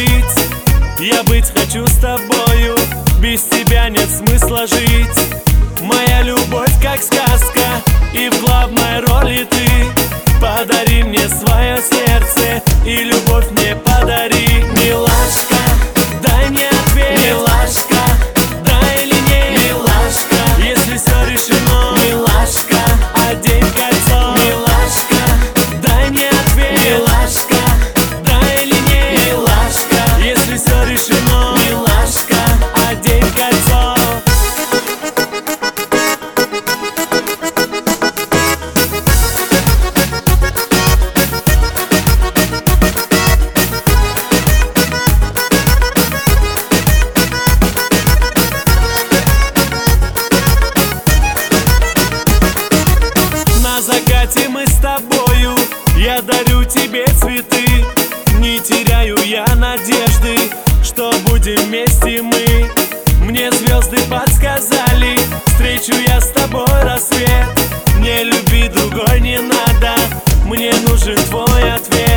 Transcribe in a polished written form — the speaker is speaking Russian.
жить. Я быть хочу с тобою, без тебя нет смысла жить. Моя любовь как сказка, и в главной роли ты. Подари мне свое сердце, и любовь мне подари. Милашка, дай мне ответ. Милашка, да или нет. Милашка, если все решено. Милашка, одень кольцо. Милашка, дай мне ответ. Милашка, да или нет. Милашка, если все решено. Милашка, одень кольцо. На закате мы с тобою, я дарю тебе цветы. Не теряю я надежды, что будем вместе мы. Мне звезды подсказали, встречу я с тобой рассвет. Мне любви другой не надо, мне нужен твой ответ.